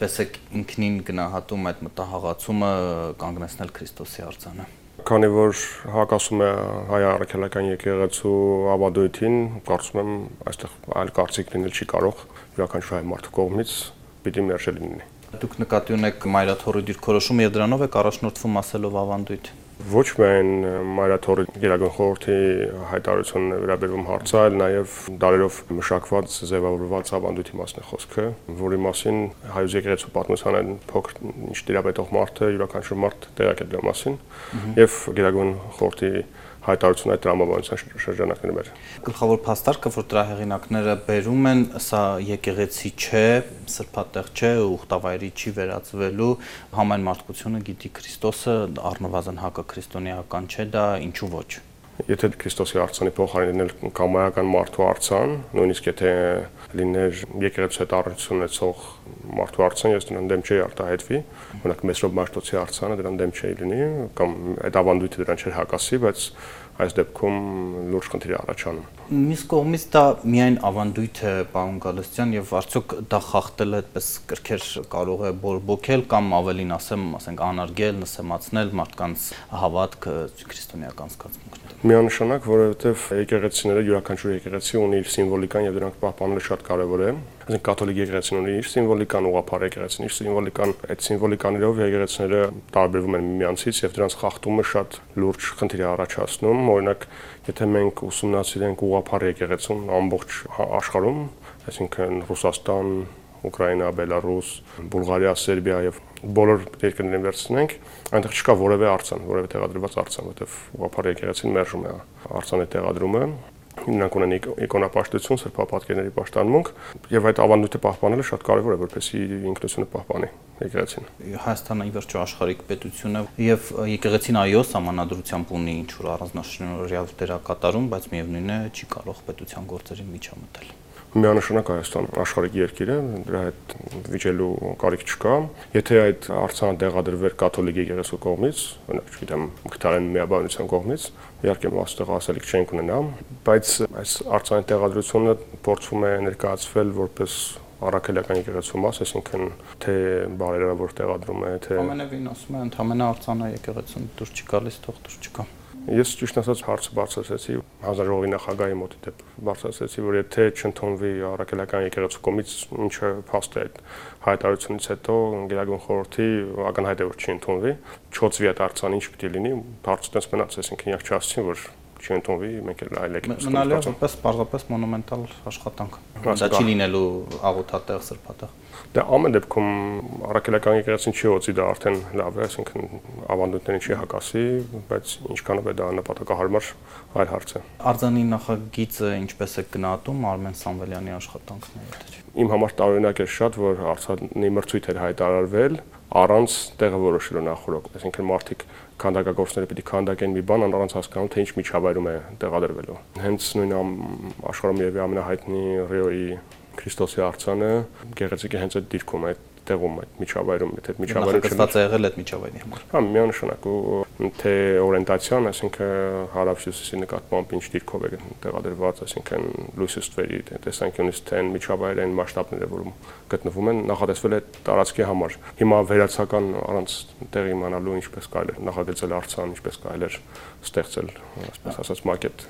ինչպես է ինքնին գնահատում այդ մտահղացումը կանգնեցնել Քրիստոսի արձանը։ Քանի որ հակասում է հայ առաքելական եկեղեցու ավանդույթին, կարծում եմ այստեղ այլ կարծիք լինել չի կարող յուրաքանչյուր հայ մարդու կողմից պիտի մերժել լինի։ Դուք նկատի ունեք Մայրաթորի դիրքորոշումը եւ դրանով եք առաջնորդվում ասելով ավանդույթ։ Ոչ միայն Մայրաթորի Գերագույն խորհրդի հայտարարությունն է վերաբերվում հարցը, այլ նաև դարերով մշակված ձևավորված ավանդույթի մասն է խոսքը, որի մասին հայոց եկեղեցու պատմությանը փոքր ինչ տիրապետող մարդը յուրաքանչյուր մարդ տեղյակ է դրա մասին, եւ Գերագույն խորհրդի հայտարարությունը այդ տրամաբանության շրջանակներում էր։ Գլխավոր փաստարկը, որ դրա հեղինակները բերում են, սա եկեղեցի չէ, սրբատեղ չէ, ուխտավայրի չի վերածվելու, համայն մարդկությունը գիտի Քրիստոսը, առնվազն հակաքրիստոնեական չէ դա, ինչու ոչ։ Եթե Քրիստոսի արձանի փոխարինել կամայական մարդու արձան, նույնիսկ եթե լիներ եկեղեցու հետ առնչություն ունեցող մարդու արձան, ես դրան դեմ չէի արտահայտվի, օրինակ Մեսրոպ Մաշտոցի արձանը դրան դեմ չէի լինի, կամ այդ ավանդույթը դրան չէր հակասի, բայց այս դեպքում լուրջ խնդիր է առաջանում։ Մյուս կողմից դա միայն ավանդույթ է, պարոն Գալստյան, եւ արդյոք դա խախտելը այդպես կրքեր կարող է բորբոքել կամ ավելին ասենք անարգել, նսեմացնել մարդկանց հավատքը քրիստոնեական զգացմունքները։ Միանշանակ, որովհետև եկեղեցիները յուրաքանչյուր եկեղեցի ունի իր սիմվոլիկան եւ դրանք պահպանելը շատ կարեւոր է։ Այսինքն կաթոլիկ եկեղեցին ունի իր սիմվոլիկան, ուղղափառ եկեղեցին իր սիմվոլիկան, այդ սիմվոլիկաներով եկեղեցիները տարբերվում են միմյանցից եւ դրանց խախտումը շատ լուրջ խնդիր է առաջացնում։ Օրինակ, եթե մենք ուսումնասիրենք ուղղափառ եկեղեցուն ամբողջ աշխարհում, այսինքն Ռուսաստան, Ուկրաինա, Բելարուս, Բուլղարիա, Սերբիա եւ բոլոր երկրներին վերցնենք, այնտեղ չկա որևէ արձան, որևէ տեղադրված արձան, որովհետեւ ուղղափառ եկեղեցին մերժում է արձանի տեղադրումը։ Նրանք ունեն իկոնապաշտություն, սրբապատկերների պաշտամունք եւ այդ ավանդույթը պահպանելը շատ կարեւոր է, որպեսզի ինքնությունը պահպանի եկեղեցին։ Հայաստանը ի վերջո աշխարհիկ պետություն է եւ եկեղեցին այո սահմանադրությամբ ունի ինչ որ առանձնաշնորհյալ դերակատարում, բայց միևնույն է չի կարող պետության գործերին միջամտել։ Միանշանակ Հայաստան աշխարհիկ երկիր է, դրա հետ վիճելու կարիք չկա։ Եթե այդ արձանը տեղադրվեր կաթոլիկ եկեղեցու կողմից, օրինակ, չգիտեմ, Մկրտարյան միաբանության կողմից, իհարկե այստեղ ասելիք չենք ունենա, բայց այս արձանի տեղադրությունը փորձվում է ներկայացվել որպես առաքելական եկեղեցու մաս, այսինքն թե բարերարը որ տեղադրում է, թե ամենևին ասում է ընդհանրապես արձանը եկեղեցուն դուրս չի գալիս, թող դուրս չկա։ Ես ճիշտ ասած հարցը բարձրացրեցի հանրաժողովի նախագահի մոտ դեպ բարձրացրեցի, որ եթե չընդունվի առաքելական եկեղեցու կողմից ինչը փաստ է այդ հայտարարությունից հետո Գերագույն խորհրդի ակնհայտ է որ չի ընդունվի, չոցվի այդ արձանը ինչ պիտի լինի, հարցը տես մնաց, այսինքն իհարկե չասեցին որ չի ընդունվի, մենք էլ այլ եկեղեցու մնալու է որպես պարզապես մոնումենտալ աշխատանք։ Դա չի լինելու աղոթատեղ, սրբատեղ։ Դա ամեն դեպքում առաքելական եկեղեցին չի օծի, դա արդեն լավ է, այսինքն ավանդույթներին չի հակասի, բայց ինչքանով է դա նպատակահարմար այլ հարց է։ Արձանի նախագիծը ինչպես է գնահատում Արմեն Սամվելյանի աշխատանքները։ Իմ համար տարօրինակ է շատ, որ արձանի մրցույթ էր հայտարարվել առանց տեղը որոշելու նախորդ, այսինքն մարդիկ քանդակագործները պիտի քանդակեն մի բան առանց հասկանալու թե ինչ միջավայրում է տեղադրվելու։ Հենց նույն աշխարհում եւ ամենահայտնի Ռիոյի Քրիստոսի արձանը գեղեցիկ է հենց այդ դիրքում, այդ տեղում, այդ միջավայրում, եթե այդ միջավայրը չկա եղել այդ միջավայրի համար։ Հա, միանշանակ ու թե օրենտացիան, այսինքն հարավ-հյուսիսի նկատմամբ ինչ դիրքով է տեղադրված, այսինքն լույսի տեսանկյունից թե այն միջավայրը, այն մասշտաբները, որում գտնվում են, նախատեսվել է տարածքի համար։ Հիմա վերացական առանց տեղի իմանալու ինչպես կարելի է նախագծել արձան, ինչպես կարելի է ստեղծել, այսպես ասած, մակետ։